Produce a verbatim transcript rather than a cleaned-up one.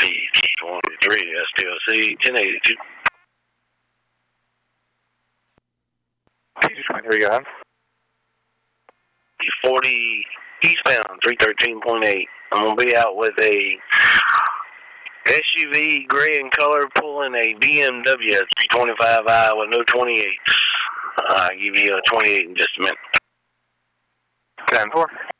twenty-three, S T L C, ten eighty-two. twenty-three, go ahead. forty eastbound, three thirteen point eight. I'm going to be out with a S U V, gray in color, pulling a B M W three twenty-five i with no twenty-eights. I'll give you a twenty-eight in just a minute. ten four.